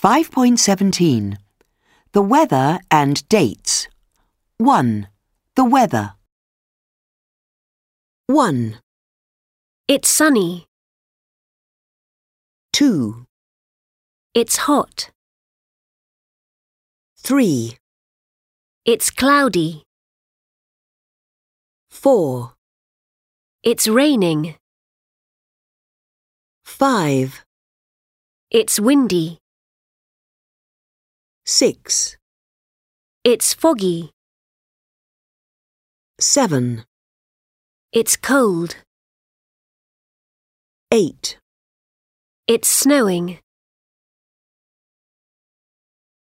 5.17. The weather and dates. 1. The weather. 1, It's sunny. 2, It's hot. 3, It's cloudy. 4, It's raining. 5, It's windy. 6, It's foggy. 7, It's cold. 8. It's snowing.